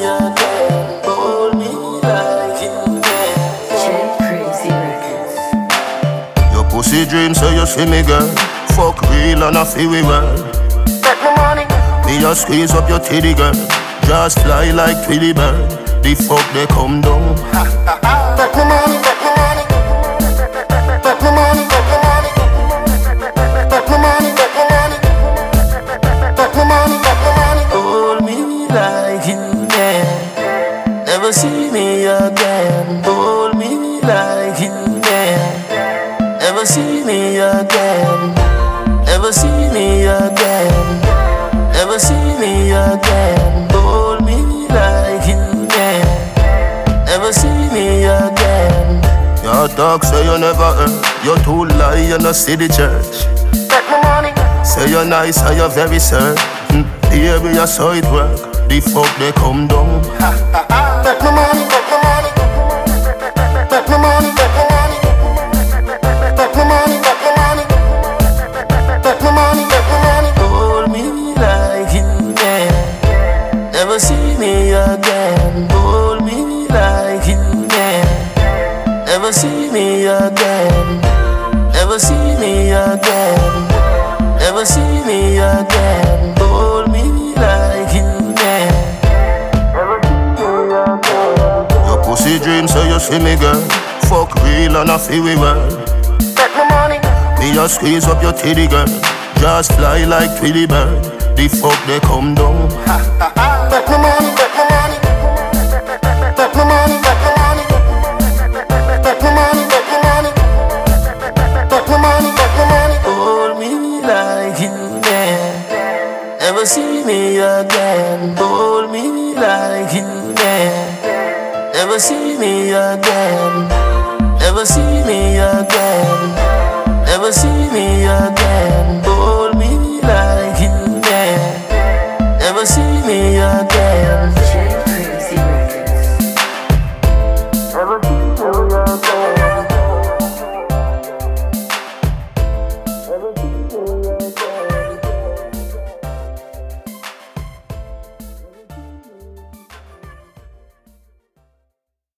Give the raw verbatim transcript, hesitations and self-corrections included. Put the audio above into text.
me again. Hold me like you can. J Crazy Records. Your pussy dream say you see me girl. Fuck real and I feel we well. Bet my money. Me a squeeze up your titty girl. Just fly like Twilly bird. The fuck they come down. Bet my money, bet my money. Bet my money, bet my money. Bet my money, bet my money. Bet my money, bet my money. Hold me like you can. Never see me again. Hold me like you can. Never see me again. Never see me again. Never see me again. Hold me like you can. Never see me again. Your dog say you never heard. You too lie, you no see the church. Bet my money. Say you're nice and you're very certain. mm, Baby, I saw it work. The fuck they come down. Bet my money, bet my money. Bet my money, bet my money. Bet my money, bet my money. Bet my money, bet my money. Hold me like you can. Never see me again. Hold me like you can. Never see me again. Never see me again. Never see me again. Hold me like you can. Never see me again. Your pussy dream say you see me girl. Fuck real and I feel we well. Bet my money. Me a squeeze up your titty girl. Just fly like Twilly bird. The fuck they come down. Bet my money, bet my money. Bet my money, bet my money. Bet my money, bet my money. Bet my money, bet my money. Hold me like you can. Never see me again. Hold me like you can. Never see me again. Never see me again. Never see me again. Hold